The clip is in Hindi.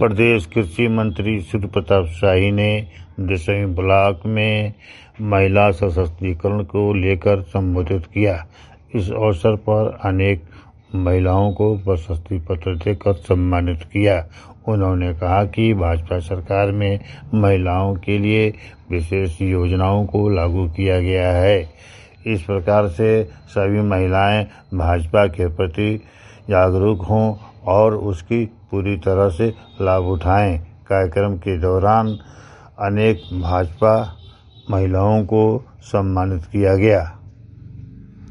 प्रदेश कृषि मंत्री सूर्य प्रताप शाही ने दसवीं ब्लॉक में महिला सशक्तिकरण को लेकर संबोधित किया। इस अवसर पर अनेक महिलाओं को प्रशस्ति पत्र देकर सम्मानित किया। उन्होंने कहा कि भाजपा सरकार में महिलाओं के लिए विशेष योजनाओं को लागू किया गया है। इस प्रकार से सभी महिलाएं भाजपा के प्रति जागरूक हों और उसकी पूरी तरह से लाभ उठाएं। कार्यक्रम के दौरान अनेक भाजपा महिलाओं को सम्मानित किया गया।